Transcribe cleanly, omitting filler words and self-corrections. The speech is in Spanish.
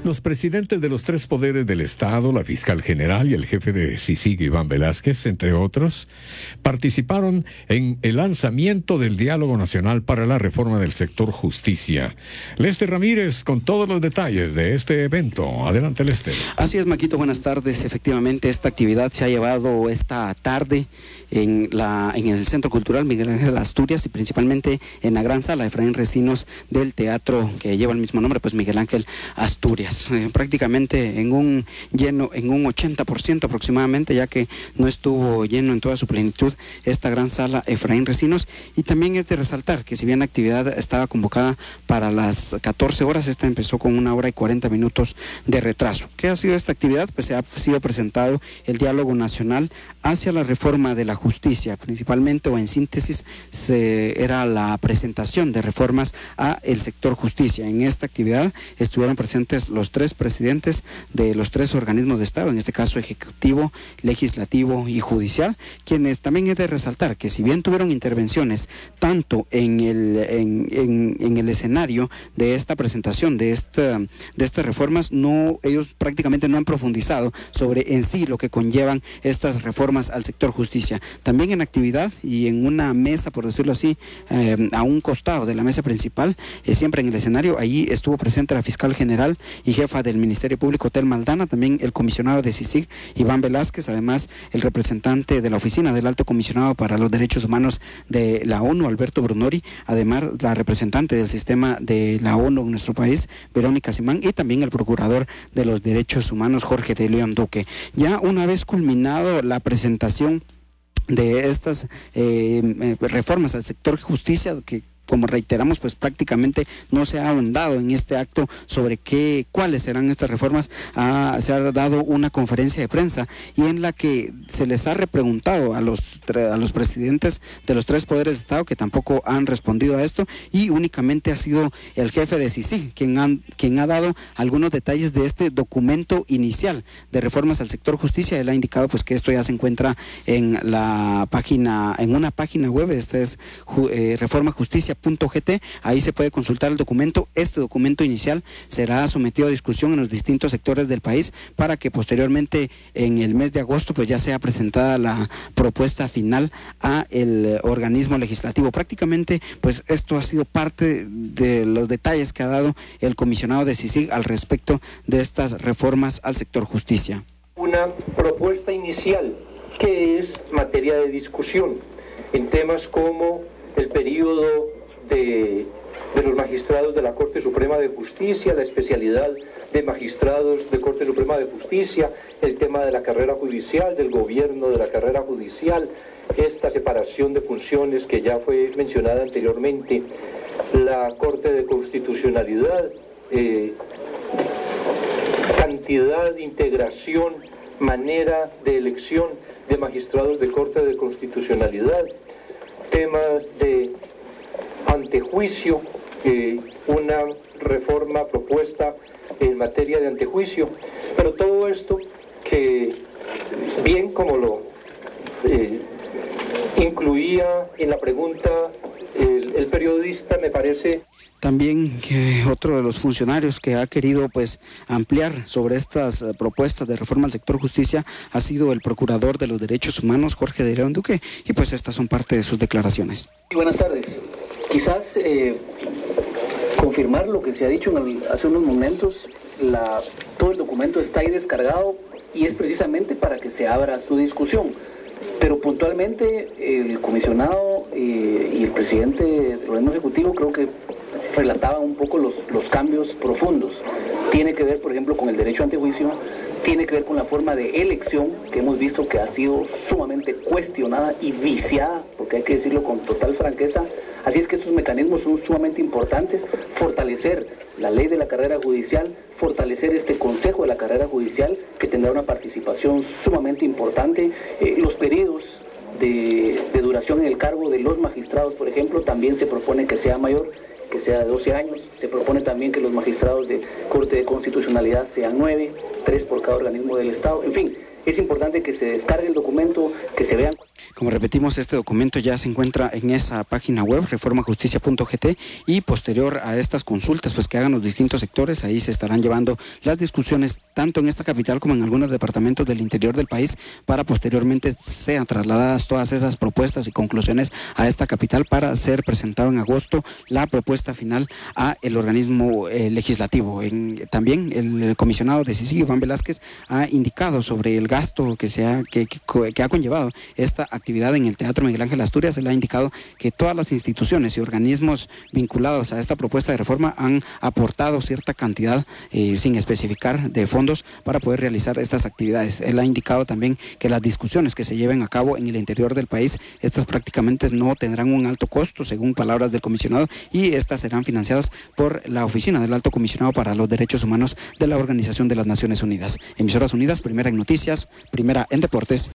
Los presidentes de los tres poderes del Estado, la fiscal general y el jefe de CICIG, Iván Velázquez, entre otros, participaron en el lanzamiento del Diálogo Nacional para la Reforma del Sector Justicia. Lester Ramírez con todos los detalles de este evento. Adelante, Lester. Así es, Maquito, buenas tardes. Efectivamente, esta actividad se ha llevado esta tarde en el Centro Cultural Miguel Ángel Asturias y principalmente en la gran sala Efraín Recinos del teatro que lleva el mismo nombre, pues Miguel Ángel Asturias. Prácticamente en un 80% aproximadamente, ya que no estuvo lleno en toda su plenitud esta gran sala Efraín Recinos. Y también es de resaltar que si bien la actividad estaba convocada para las 14 horas, esta empezó con 1 hora y 40 minutos de retraso. ¿Qué ha sido esta actividad? Pues se ha sido presentado el Diálogo Nacional hacia la reforma de la justicia, principalmente, o en síntesis, era la presentación de reformas a el sector justicia. En esta actividad estuvieron presentes los tres presidentes de los tres organismos de Estado, en este caso Ejecutivo, Legislativo y Judicial, quienes también es de resaltar que si bien tuvieron intervenciones tanto en el escenario de esta presentación de estas reformas, ellos prácticamente no han profundizado sobre en sí lo que conllevan estas reformas al sector justicia. También en actividad y en una mesa, por decirlo así, a un costado de la mesa principal, siempre en el escenario, allí estuvo presente la fiscal general y jefa del Ministerio Público, Telma Aldana, también el comisionado de CICIG, Iván Velázquez, además el representante de la oficina del Alto Comisionado para los Derechos Humanos de la ONU, Alberto Brunori, además la representante del sistema de la ONU en nuestro país, Verónica Simán, y también el procurador de los Derechos Humanos, Jorge de León Duque. Ya una vez culminado la presentación de estas reformas al sector justicia, que como reiteramos, pues prácticamente no se ha ahondado en este acto sobre cuáles serán estas reformas. Se ha dado una conferencia de prensa y en la que se les ha repreguntado a los presidentes de los tres poderes de Estado, que tampoco han respondido a esto, y únicamente ha sido el jefe de CICIG quien ha dado algunos detalles de este documento inicial de reformas al sector justicia. Él ha indicado pues que esto ya se encuentra en una página web, esta es reformajusticia.gt, ahí se puede consultar el documento. Este documento inicial será sometido a discusión en los distintos sectores del país para que posteriormente en el mes de agosto pues ya sea presentada la propuesta final a el organismo legislativo. Prácticamente pues esto ha sido parte de los detalles que ha dado el comisionado de CICIG al respecto de estas reformas al sector justicia. Una propuesta inicial que es materia de discusión en temas como el periodo de los magistrados de la Corte Suprema de Justicia, la especialidad de magistrados de Corte Suprema de Justicia, el tema de la carrera judicial, del gobierno de la carrera judicial, esta separación de funciones que ya fue mencionada anteriormente, la Corte de Constitucionalidad, cantidad, integración, manera de elección de magistrados de Corte de Constitucionalidad, temas de antejuicio, una reforma propuesta en materia de antejuicio, pero todo esto que bien como lo incluía en la pregunta el periodista, me parece. También otro de los funcionarios que ha querido pues ampliar sobre estas propuestas de reforma al sector justicia ha sido el procurador de los derechos humanos, Jorge de León Duque, y pues estas son parte de sus declaraciones. Buenas tardes. Quizás confirmar lo que se ha dicho hace unos momentos, todo el documento está ahí descargado y es precisamente para que se abra su discusión. Pero puntualmente el comisionado y el presidente del organismo ejecutivo creo que relataban un poco los cambios profundos. Tiene que ver, por ejemplo, con el derecho a antejuicio, tiene que ver con la forma de elección, que hemos visto que ha sido sumamente cuestionada y viciada, porque hay que decirlo con total franqueza. Así es que estos mecanismos son sumamente importantes. Fortalecer la ley de la carrera judicial, fortalecer este consejo de la carrera judicial, que tendrá una participación sumamente importante. Los periodos de duración en el cargo de los magistrados, por ejemplo, también se propone que sea mayor, que sea de 12 años. Se propone también que los magistrados de Corte de Constitucionalidad sean 9, 3 por cada organismo del Estado. En fin, es importante que se descargue el documento, que se vean. Como repetimos, este documento ya se encuentra en esa página web, reformajusticia.gt, y posterior a estas consultas pues que hagan los distintos sectores, ahí se estarán llevando las discusiones tanto en esta capital como en algunos departamentos del interior del país, para posteriormente sean trasladadas todas esas propuestas y conclusiones a esta capital para ser presentado en agosto la propuesta final a el organismo legislativo. También el comisionado de CICIG, Iván Velázquez, ha indicado sobre el gasto que ha conllevado esta actividad en el Teatro Miguel Ángel Asturias. Él ha indicado que todas las instituciones y organismos vinculados a esta propuesta de reforma han aportado cierta cantidad, sin especificar, de fondos para poder realizar estas actividades. Él ha indicado también que las discusiones que se lleven a cabo en el interior del país, estas prácticamente no tendrán un alto costo, según palabras del comisionado, y estas serán financiadas por la Oficina del Alto Comisionado para los Derechos Humanos de la Organización de las Naciones Unidas. Emisoras Unidas, primera en noticias, primera en deportes.